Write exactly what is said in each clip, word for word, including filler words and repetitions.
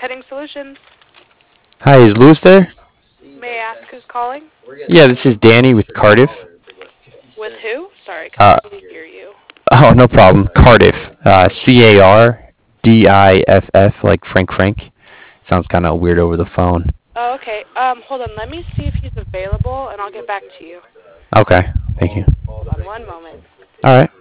Cutting Solutions. Hi, is Lewis there? May I ask who's calling? Yeah, this is Danny with Cardiff. With who? Sorry, I Uh, couldn't really hear you. oh, no problem. Cardiff. Uh, C A R D I F F, like Frank Frank. Sounds kind of weird over the phone. Oh, okay. Um, hold on. Let me see if he's available, and I'll get back to you. Okay, thank you. Hold on one moment. All right.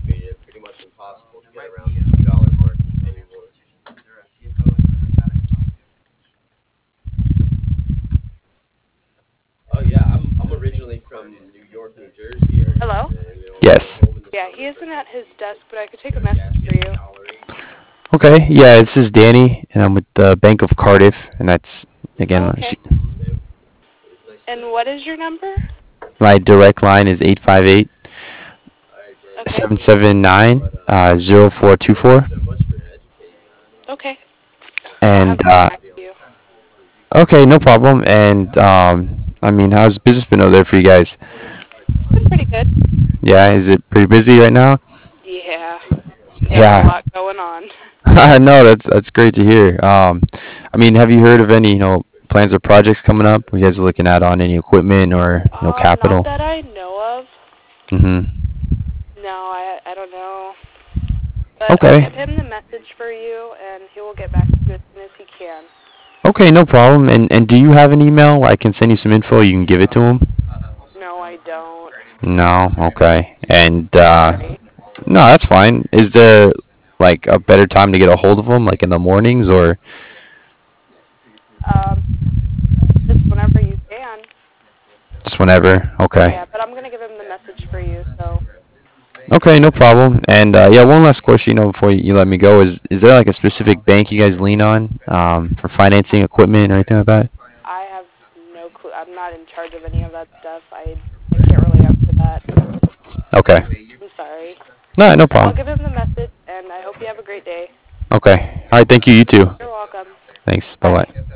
Hello? Yes. Yeah, he isn't at his desk, but I could take a message for you. Okay, yeah, this is Danny, and I'm with the Bank of Cardiff, and that's, again, Oh, uh, okay. she, And what is your number? my direct line is eight five eight, Okay. seven seven nine, uh, zero four two four. Okay. I'll have And, him get uh, back to you. okay, no problem. And, um, I mean, how's business been over there for you guys? It's been pretty good. Yeah, is it pretty busy right now? Yeah. We got a Yeah. lot going on. I know that's that's great to hear. Um, I mean, have you heard of any, you know, plans or projects coming up? You guys are looking at on any equipment or, you know, Um, not capital? that I know of. Mhm. No, I I don't know. But I'll Okay. give him the message for you, and he will get back to you as soon as he can. Okay, no problem. And and do you have an email? I can send you some info. You can give it to him. No, I don't. No. Okay. And uh, Sorry. no, that's fine. Is there like a better time to get a hold of him, like in the mornings or Um, just whenever you can. just whenever? Okay. Yeah, but I'm gonna give him the message for you. So, Okay, no problem. And uh, yeah, one last question, you know, before you, you let me go is is there like a specific bank you guys lean on um, for financing equipment or anything like that? I have no clue. I'm not in charge of any of that stuff. I I can't really answer that. Okay. I'm sorry. No, no But I'll problem. give him the message, and I hope you have a great day. Okay. All right. Thank you. You too. You're welcome. Thanks. Bye Bye. bye.